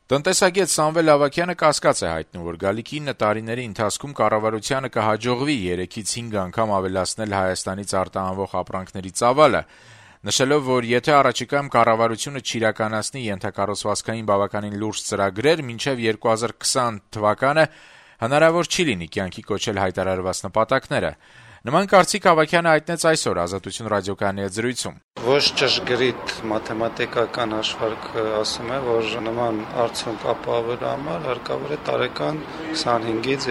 Տնտեսագետ Սամվել Ավագյանը կասկած է հայտնում, որ գալիքի 9 տարիների ընթացքում կառավարությանը կհաջողվի 3-ից 5 անգամ ավելացնել Հայաստանից արտահանվող ապրանքների ծավալը, նշելով, որ եթե առաջիկայում կառավարությունը չիրականացնի ենթակառուցվածքային բավականին լուրջ ծրագրեր, մինչև 2020 թվականը հնարավոր չի լինի կյանքի կոչել հայտարարված նպատակները։ Նման կարծիք Ավագյանը հայտնեց այսօր Ազատություն ռադիոկայանի հետ զրույցում։ Ոչ ճշգրիտ մաթեմատիկական հաշվարկ ասում է, որ նման արդյունք ապահովելու համար հարկավոր է տարեկան 25-ից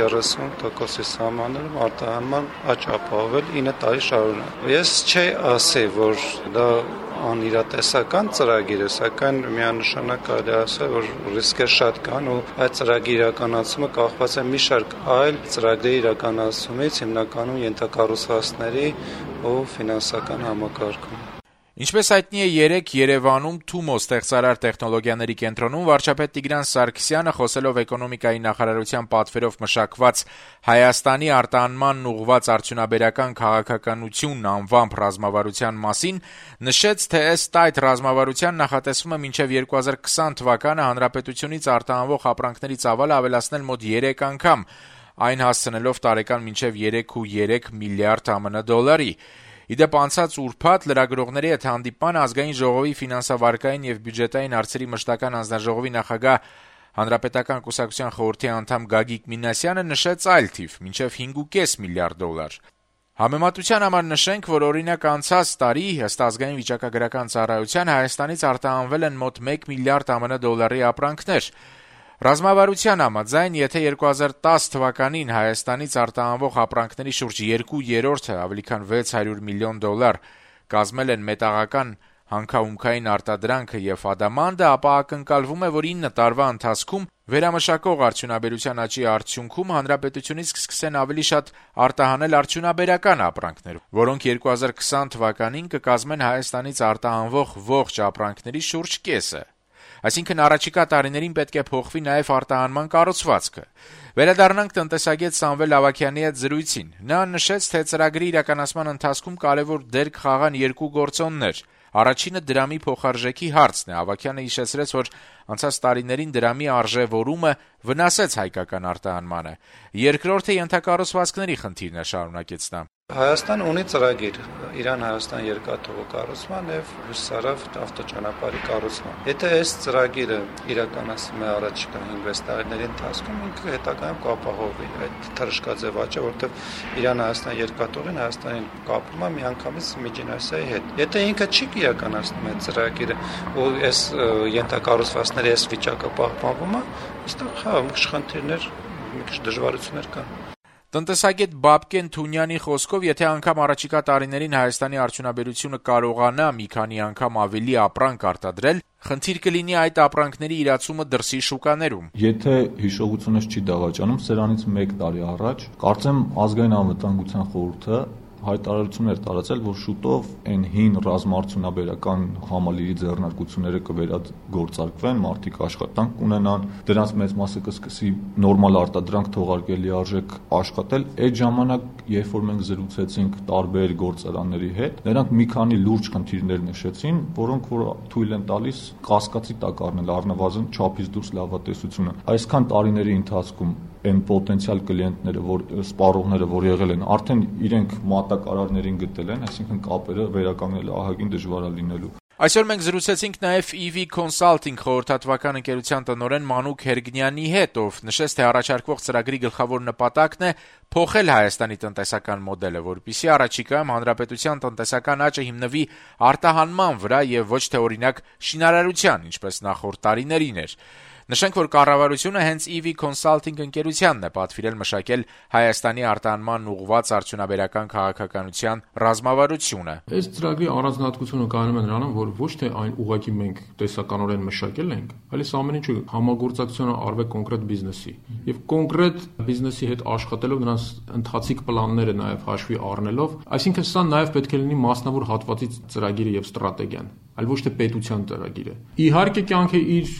30% սահմաններում արտահանման աճ ապահովել 9 տարի շարունակ։ Ես չի ասի, որ դա անիրատեսական ծրագիր է, սակայն միանշանակ կարելի ասել, որ ռիսկեր շատ կան ու այդ ծրագրի իրականացումը կախված է մի շարք այլ ծրագրերի իրականացումից, հիմնականում ենթակառուցվածքների ու ֆինանսական համակարգում։ Ինչպես հայտնի է, երեկ Երևանում Թումո ստեղծարար տեխնոլոգիաների կենտրոնում վարչապետ Տիգրան Սարգսյանը խոսելով էկոնոմիկայի նախարարության պատվերով մշակված Հայաստանի արտահանմանն ուղղված արդյունաբերական քաղաքականություն անվամբ ռազմավարության մասին նշեց, թե ըստ այդ ռազմավարության նախատեսվում է մինչև 2020 թվականը հանրապետությունից արտահանվող ապրանքների ծավալը ավելացնել մոտ 3 անգամ, այն հասցնելով տարեկան մինչև 3.3 միլիարդ ԱՄՆ դոլարի։ Իդեպ անցած ուրբաթ լրագրողների հետ հանդիպման Ազգային ժողովի ֆինանսավարկային եւ բյուջետային հարցերի մշտական հանձնաժողովի նախագահ Հանրապետական կուսակցության խորհրդի անդամ Գագիկ Մինասյանը նշեց այլ թիվ՝ մինչև 5.5 միլիարդ դոլար։ Համեմատության համար նշենք, որ օրինակ անցած տարի ըստ ազգային վիճակագրական ծառայության Հայաստանից արտահանվել են մոտ 1 միլիարդ ԱՄՆ դոլարի ապրանքներ։ Ռազմավարության համաձայն, եթե 2010 թվականին Հայաստանից արտահանվող ապրանքների շուրջ 2/3-ը, ավելի քան 600 միլիոն դոլար, կազմել են մետաղական հանքահումքային արտադրանքը եւ ադամանդը, ապա ակնկալվում է, որ 9 տարվա ընթացքում վերամշակող արդյունաբերության աճի արդյունքում հանրապետությունից կսկսեն ավելի շատ արտահանել արդյունաբերական ապրանքներ, որոնք 2020 թվականին կկազմեն Հայաստանից արտահանվող ողջ ապրանքների շուրջ կեսը։ Այսինքն առաջիկա տարիներին պետք է փոխվի նաև արտահանման կառուցվածքը։ Վերադառնանք տնտեսագետ Սամվել Ավագյանի հետ զրույցին։ Նա նշեց, թե ծրագրի իրականացման ընթացքում կարևոր դեր կխաղան երկու գործոններ։ Առաջինը դրամի փոխարժեքի հարցն է։ Ավագյանը հիշեցրեց, որ անցած տարիներին դրամի արժևորումը վնասեց հայկական արտահանմանը։ Երկրորդը ենթակառուցվածքների խնդիրն է, շարունակեց նա։ Հայաստան ունի ծրագիր Իրան-Հայաստան երկաթուղու կառուցման եւ Հուսարավ ավտոճանապարհի կառուցման։ Եթե այս ծրագիրը իրականացվում է առաջիկա 5-6 տարիների ընթացքում, ինքը հետագայում կապահովի այդ թռչկաձև աճը, որտեղ Իրան-Հայաստան երկաթուղին Հայաստանին կապում է միանգամից Միջին Ասիայի հետ։ Եթե ինքը չի իրականացնում այդ ծրագիրը ու այս ենթակառուցվածքների այս վիճակը պահպանվում է, այստեղ խնդիրներ, մի քիչ դժվարություններ կան։ Տնտեսագետ Բաբկեն Թունյանի խոսքով, եթե անգամ առաջիկա տարիներին Հայաստանի արդյունաբերությունը կարողանա մի քանի անգամ ավելի ապրանք արտադրել, խնդիր կլինի այդ ապրանքների իրացումը դրսի շուկաներում։ Եթե հիշողությունս չի դավաճանում, սրանից 1 տարի առաջ, կարծեմ ազգային անվտանգության խորհուրդը հայտարարություն էր տարածել, որ շուտով այն հին ռազմաարդյունաբերական համալիրի ձեռնարկությունները կվերագործարկվեն, մարդիկ աշխատանք կունենան, դրանց մեծ մասը կսկսի նորմալ արտադրանք թողարկել լիարժեք աշխատել։ Այդ ժամանակ, երբ որ մենք զրուցեցինք տարբեր գործարանների հետ, նրանք մի քանի լուրջ խնդիրներ նշեցին, որոնք որ թույլ են տալիս կասկածի տակ առնել առնվազն չափից դուրս լավատեսությունը։ Այսքան տարիների ընթացքում այն պոտենցիալ կլիենտները, որ սպառողները, որ եղել են, արդեն իրենք մատակարարներին գտել են, այսինքն կապերը վերականգնելը ահագին դժվար է լինելու։ Այսօր մենք զրուցեցինք նաև EV Consulting խորհրդատվական ընկերության տնօրեն Մանուկ Հերգնյանի հետ, ով նշեց, թե առաջարկվող ծրագրի գլխավոր նպատակն է փոխել Հայաստանի տնտեսական մոդելը, որպեսզի առաջիկայում հանրապետության տնտեսական աճը հիմնվի արտահանման վրա եւ ոչ թե օրինակ շինարարության, ինչպես նախորդ տարիներին էր։ Նշենք, որ կառավարությունը հենց EV Consulting ընկերությանն է պատվիրել մշակել Հայաստանի արտահանման ուղղված արդյունաբերական քաղաքականության ռազմավարությունը։ Այս ծրագրի առանձնահատկությունը կայանում է նրանում, որ ոչ թե այն ուղղակի մենք տեսականորեն մշակել ենք, այլև ամեն ինչը համագործակցությունը արվե կոնկրետ բիզնեսի եւ կոնկրետ բիզնեսի հետ աշխատելով նրանց ընթացիկ պլանները նաեւ հաշվի առնելով, այսինքն սա նաեւ պետք է լինի մասնավոր հատվածի ծրագիրը եւ ստրատեգիան, այլ ոչ թե պետության ծրագիրը։ Իհարկե կյանքը իր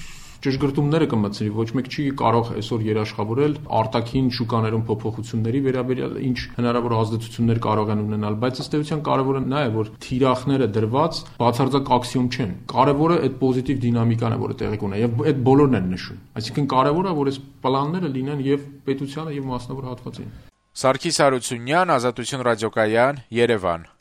ճշգրտումները կմտցնի, ոչ մեկ չի կարող այսօր երաշխավորել արտաքին շուկաներում փոփոխությունների վերաբերյալ ինչ հնարավոր ազդեցություններ կարող են ունենալ, բայց ըստ էության կարևորը նա է, որ թիրախները դրված բացարձակ աքսիոմ չեն։ Կարևորը այդ պոզիտիվ դինամիկան է, որը տեղի կունենա, եւ այդ բոլորն են նշում։ Այսինքն կարևորը որ այս պլանները լինեն եւ պետությանը եւ մասնավոր հատվածին։ Սարգիս Հարությունյան, Ազատություն ռադիոկայան, Երևան։